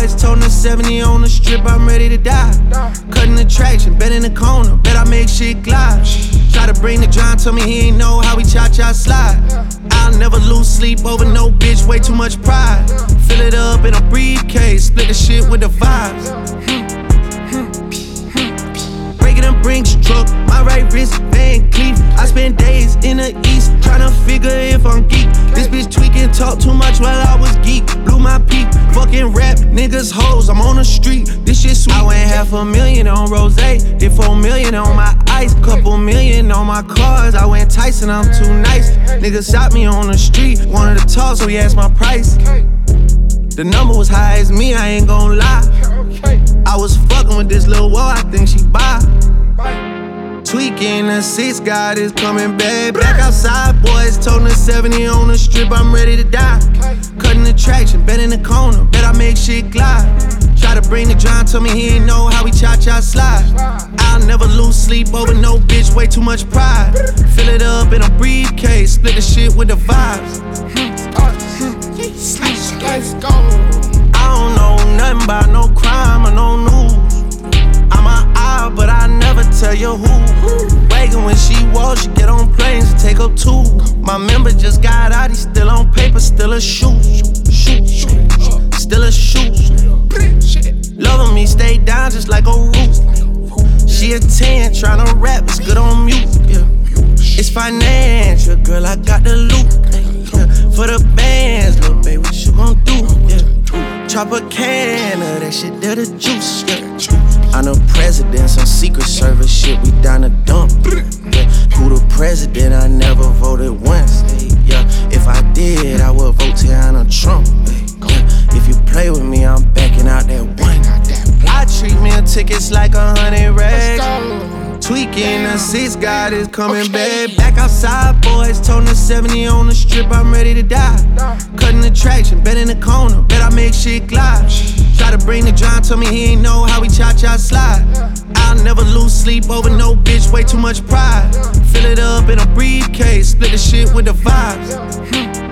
boys, toting the 70 on the strip, I'm ready to die. Cutting the traction, bet in the corner, bet I make shit glide. Try to bring the John, tell me he ain't know how we cha-cha slide. I'll never lose sleep over no bitch, way too much pride. Fill it up in a briefcase, split the shit with the vibes. Breaking them Brinks truck, my right wrist, Van Cleef. I spend days in the east, tryna figure if I'm geek. This bitch tweaking, talk too much while I was geek. Blew my peak, fucking rap, niggas hoes, I'm on the street. This shit sweet. I went $500,000 on rosé, did $4 million on my ice, couple million on my cars. I went Tyson, I'm too nice. Niggas shot me on the street, wanted to talk, so he asked my price. The number was high as me, I ain't gon' lie. I was fucking with this little wall, I think she buy. Tweaking, the 6 God is coming back. Back outside, boys, toting the 70 on the strip, I'm ready to die. Cutting the traction, bet in the corner, bet I make shit glide. Try to bring the John, tell me he ain't know how we cha-cha slide. I'll never lose sleep over no bitch, way too much pride. Fill it up in a briefcase, split the shit with the vibes. Let's go. I don't know nothing about no crime or no news. I'm an eye, but I never tell you who. Wagon when she walks, she get on planes and take up two. My member just got out, he still on paper, still a shoe. Still a shoe. Loving me, stay down just like a roof. She a 10, tryna rap, it's good on mute. Yeah. It's financial, girl, I got the loot. Yeah. For the bands, little baby, what you gon' do? Yeah. Chop a can of that shit, there the juice. Yeah. I'm the president, some secret service shit, we down the dump. Yeah. Who the president? I never voted once. Yeah. If I did, I would vote Tiana Trump. Yeah. If you play with me, I'm backing out that one. I treat meal tickets like 100 racks. Tweaking, the 6 God is coming back. Back outside, boys, toting the 70 on the strip, I'm ready to die. Cutting the traction, bet in the corner, bet I make shit glide. Try to bring the John, tell me he ain't know how we cha-cha slide. I'll never lose sleep over no bitch, way too much pride. Fill it up in a briefcase, split the shit with the vibes.